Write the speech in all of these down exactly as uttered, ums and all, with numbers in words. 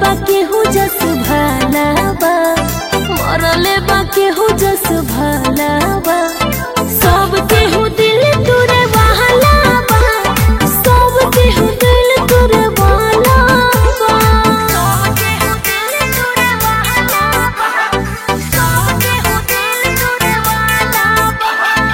बा केहू जस भाला बा, मरले बा केहू जस भाला बा। सब केहू दिल तुरे वाला बा, सब केहू दिल तुरे वाला बा, सब केहू दिल तुरे वाला बा, सब केहू दिल तुरे वाला बा।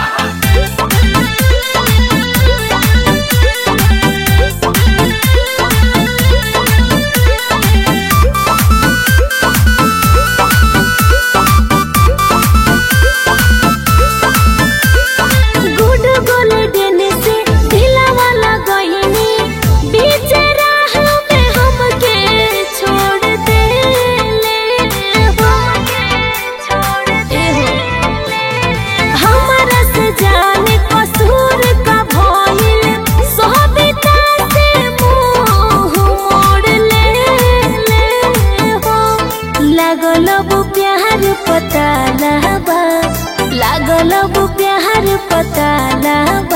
लागल प्यार पता ना बा, लागल प्यार पता ना बा।